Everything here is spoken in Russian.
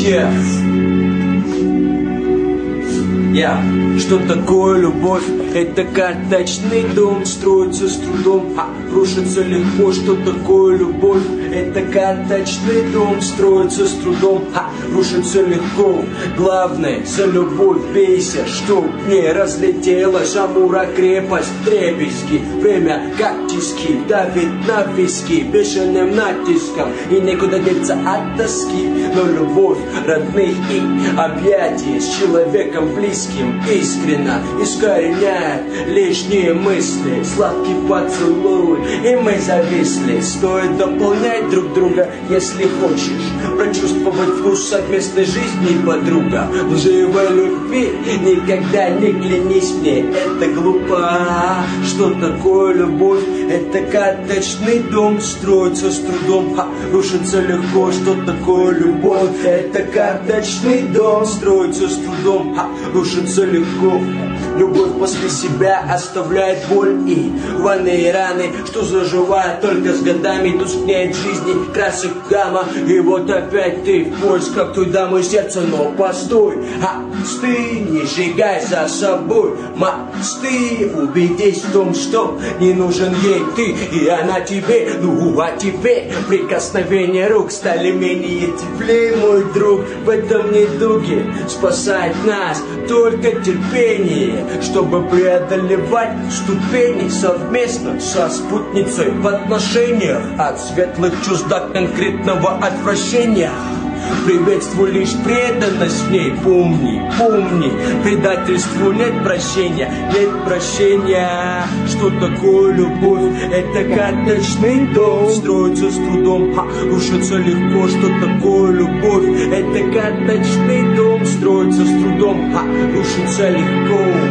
Что такое любовь? Это карточный дом, строится с трудом, рушится легко. Что такое любовь? Это карточный дом, строится с трудом, рушится легко. Главное, за любовь бейся, чтоб не разлетелась Амура крепость, дребезги. Время как тиски давит на виски бешеным натиском, и некуда деться от тоски. Но любовь родных и объятий с человеком близким искренно искореняет лишние мысли. Сладкий поцелуй, и мы зависли. Стоит дополнять друг друга, если хочешь прочувствовать вкус совместной жизни, подруга. Лживой любви никогда не клянись мне, это глупо. Что такое любовь? Это карточный дом, строится с трудом, рушится легко. Что такое любовь? Это карточный дом, строится с трудом, рушится легко. Любовь после себя оставляет боль и рваные раны, что заживает только с годами. Тускнеет жизни красок гамма, и вот опять ты в поисках той дамы сердца. Но постой, остынь, не сжигай за собой мосты. Убедись в том, что не нужен ей ты, и она тебе. Ну а теперь прикосновения рук стали менее теплее, мой друг. В этом недуге спасает нас только терпение, чтобы преодолевать ступени совместно со спутницей в отношениях. От светлых чувств до конкретного отвращения приветствую лишь преданность в ней. Помни, помни, предательству нет прощения, нет прощения. Что такое любовь? Это карточный дом, строится с трудом, рушится легко. Что такое любовь? Это карточный дом, строится с трудом, рушится легко.